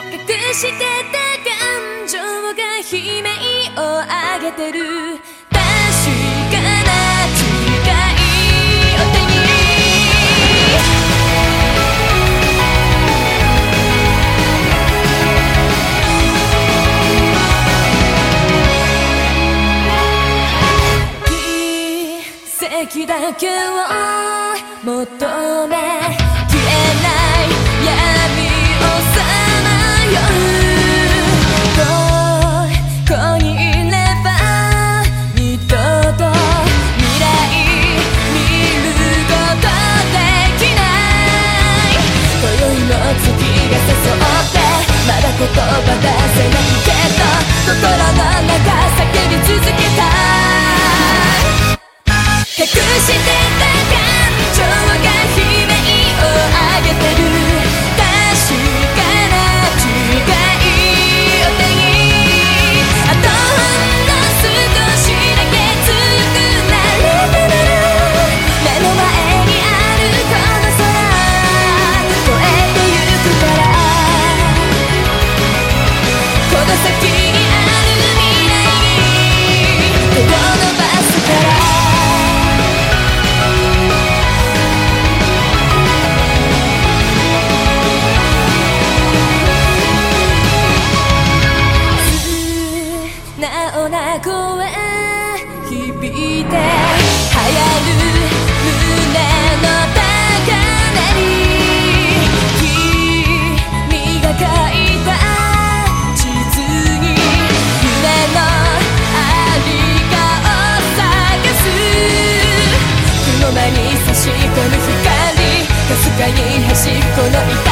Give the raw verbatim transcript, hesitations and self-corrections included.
隠してた感情が悲鳴を上げてる。確かな誓いを手に奇跡だけを求め消えない闇をさまよう。どこにいれば二度と未来見ることできない。今宵の月が誘ってまだ言葉出せないけど心の中叫び続けたい。隠してた感情が悲鳴を上げてる。確かな誓いを手にあとほんの少しだけ強くなれたなら目の前にあるこの空越えてゆくから。この先にある未来に手を伸ばすから。声響いて流行る胸の高鳴り。君が書いた地図に夢のありかを探す。雲間に差し込む光かすかに端っこの